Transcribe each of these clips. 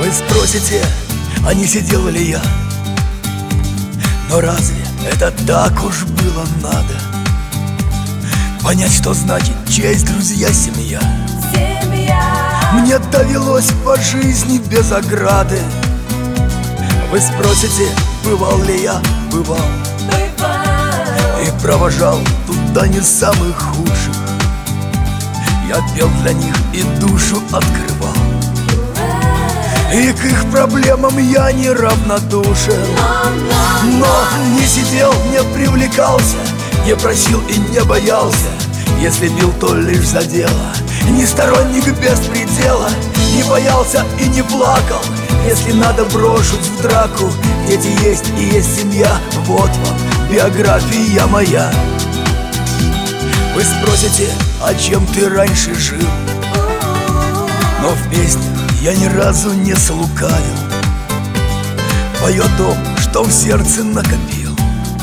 Вы спросите, а не сидел ли я? Но разве это так уж было надо? Понять, что значит честь, друзья, семья. Мне довелось по жизни без ограды. Вы спросите, бывал ли я? Бывал. И провожал туда не самых худших. Я пел для них и душу открывал. И к их проблемам я не равнодушен. Но не сидел, не привлекался, не просил и не боялся. Если бил, то лишь за дело. Не сторонник без предела. Не боялся и не плакал. Если надо, брошусь в драку. Дети есть и есть семья. Вот вам биография моя. Вы спросите, а чем ты раньше жил? Но в песнях я ни разу не слукавил. Пою о том, что в сердце накопил.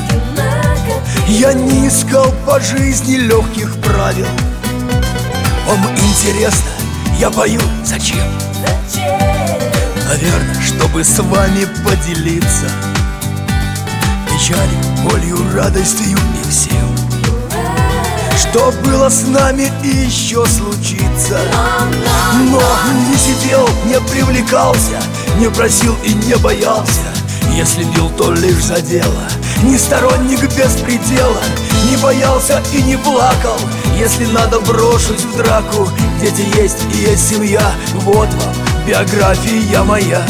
Я не искал по жизни легких правил. Вам интересно, я пою зачем? Наверное, чтобы с вами поделиться печалью, болью, радостью и всем, что было с нами и еще случится. Но не сидел, не привлекался, не просил и не боялся. Если бил, то лишь за дело. Не сторонник без предела. Не боялся и не плакал. Если надо, брошусь в драку. Дети есть и есть семья. Вот вам биография моя.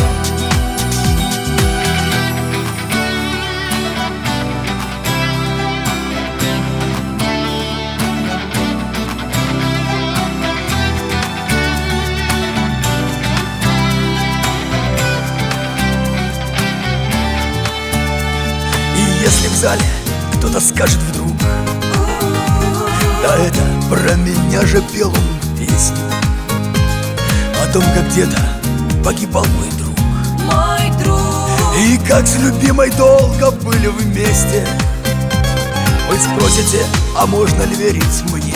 Если в зале кто-то скажет вдруг: да это про меня же пел он песню о том, как где-то погибал мой друг, и как с любимой долго были вместе. Вы спросите, а можно ли верить мне?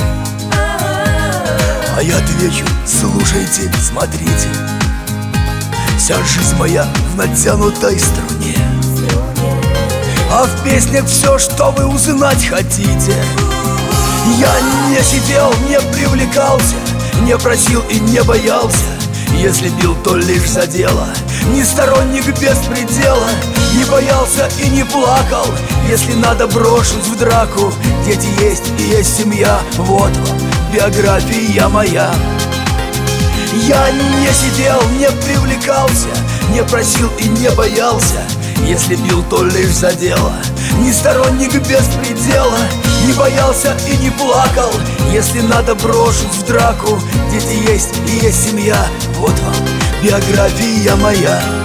А я отвечу: слушайте, смотрите. Вся жизнь моя в натянутой струне, а в песнях все, что вы узнать хотите. Я не сидел, не привлекался, не просил и не боялся. Если бил, то лишь за дело. Не сторонник без предела. Не боялся и не плакал. Если надо, брошусь в драку. Дети есть и есть семья. Вот вам биография моя. Я не сидел, не привлекался, не просил и не боялся. Если бил, то лишь за дело. Не сторонник без предела. Не боялся и не плакал. Если надо, брошусь в драку. Дети есть и есть семья. Вот вам биография моя.